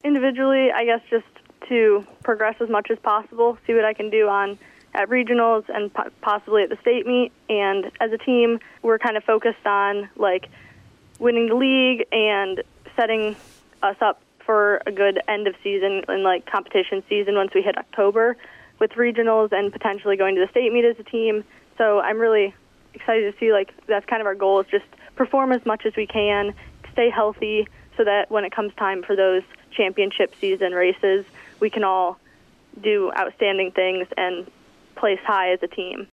individually, I guess just to progress as much as possible, see what I can do at regionals and possibly at the state meet. And as a team, we're kind of focused on winning the league and setting us up for a good end of season and competition season once we hit October with regionals and potentially going to the state meet as a team. So I'm really excited to see that's kind of our goal, is just perform as much as we can, stay healthy, so that when it comes time for those championship season races, we can all do outstanding things and place high as a team.